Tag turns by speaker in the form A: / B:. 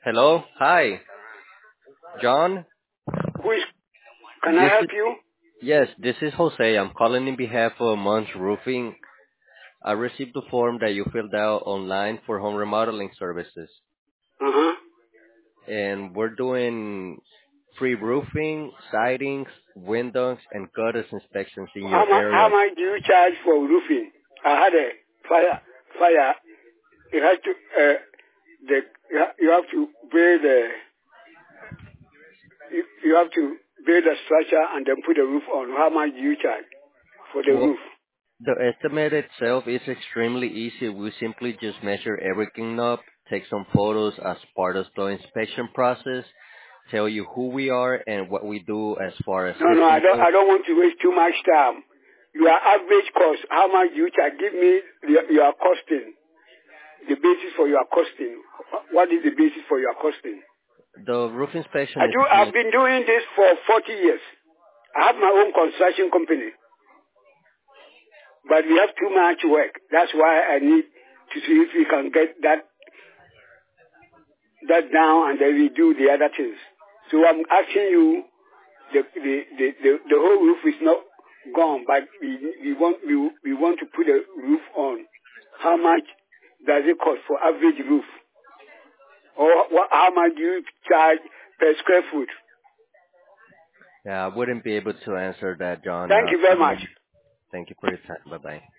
A: Hello. Hi, John.
B: Who is, can I
A: This
B: help
A: is
B: you?
A: yes. This is Jose. I'm calling in behalf of Munch Roofing. I received the form that you filled out online for home remodeling services,
B: Uh-huh.
A: and we're doing free roofing, sidings, windows, and gutters inspections in your
B: How
A: area.
B: much do you charge for roofing? I had a fire. You have to, the, you have to build you have to build a structure and then put the roof on. How much do you charge for the
A: Well,
B: roof?
A: the estimate itself is extremely easy. We simply just measure everything up, take some photos as part of the inspection process, tell you who we are and what we do as far as
B: No,
A: roofing goes.
B: I don't want to waste too much time. Your average cost, how much do you charge? Give me your costing, the basis for your costing. What is the basis for your costing?
A: The roof inspection is
B: I've been doing this for 40 years. I have my own construction company, but we have too much work. That's why I need to see if we can get that down, and then we do the other things. So I'm asking you, the whole roof is not gone, but we want to put a roof on. How much does it cost for average roof, or how much do you charge per square foot?
A: yeah, I wouldn't be able to answer that, John.
B: Thank you very much.
A: Thank you for your time. Bye bye.